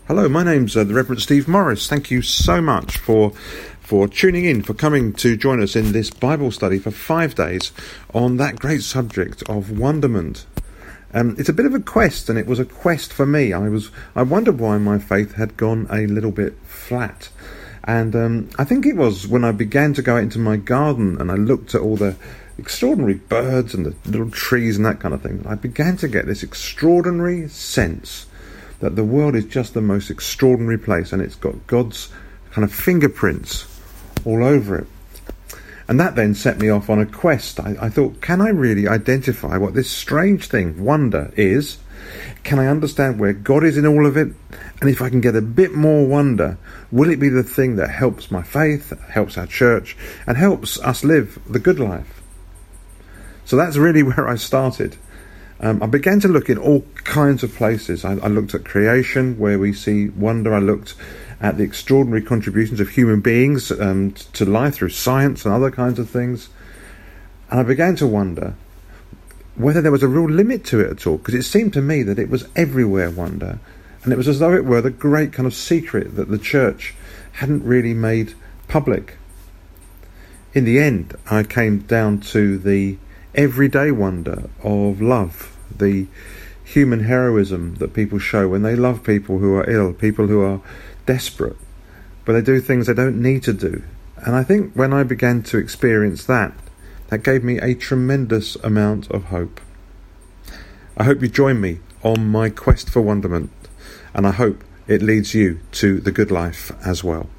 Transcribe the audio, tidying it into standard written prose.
Hello, my name's the Reverend Steve Morris. Thank you so much for tuning in, for coming to join us in this Bible study for 5 days on that great subject of wonderment. It's a bit of a quest, and it was a quest for me. I wondered why my faith had gone a little bit flat. And I think it was when I began to go out into my garden and I looked at all the extraordinary birds and the little trees and that kind of thing. I began to get this extraordinary sense that the world is just the most extraordinary place, and it's got God's kind of fingerprints all over it. And that then set me off on a quest. I thought, can I really identify what this strange thing, wonder, is? Can I understand where God is in all of it? And if I can get a bit more wonder, will it be the thing that helps my faith, helps our church, and helps us live the good life? So that's really where I started. I began to look in all kinds of places. I looked at creation, where we see wonder. I looked at the extraordinary contributions of human beings to life through science and other kinds of things. And I began to wonder whether there was a real limit to it at all, because it seemed to me that it was everywhere wonder. And it was as though it were the great kind of secret that the church hadn't really made public. In the end, I came down to the everyday wonder of love, the human heroism that people show when they love people who are ill, people who are desperate, but they do things they don't need to do. And I think when I began to experience that gave me a tremendous amount of hope. I hope you join me on my quest for wonderment, and I hope it leads you to the good life as well.